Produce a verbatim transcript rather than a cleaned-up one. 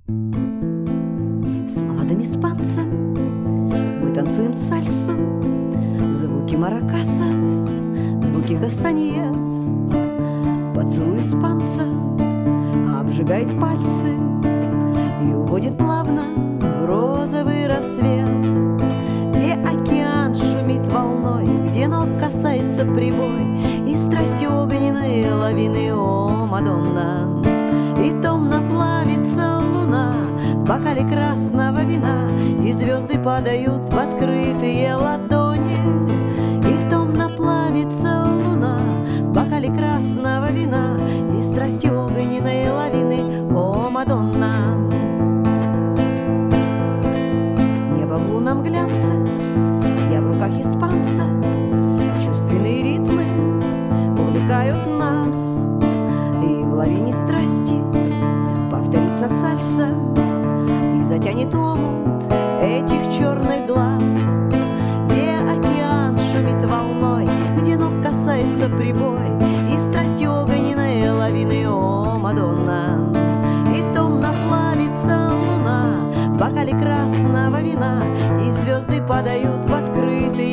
С молодым испанцем мы танцуем сальсу, звуки маракасов, звуки кастаньет. Поцелуй испанца обжигает пальцы и уводит плавно в розовый рассвет, где океан шумит волной, где ног касается прибой, и страстью огненной лавины, о, Мадонна. И томно плавится луна в бокале красного вина, и звезды падают в открытые ладони. И томно плавится луна в бокале красного вина, и страстью огненной лавины, о, Мадонна. Небо в лунном глянце, я в руках испанца, чувственные ритмы увлекают нас, и в лавине страсти повторится сальса и затянет омут этих черных глаз, где океан шумит волной, где ног касается прибой, и страстью огненной лавины, о, Мадонна. И томно плавится луна в бокале красного вина, и звезды падают в открытые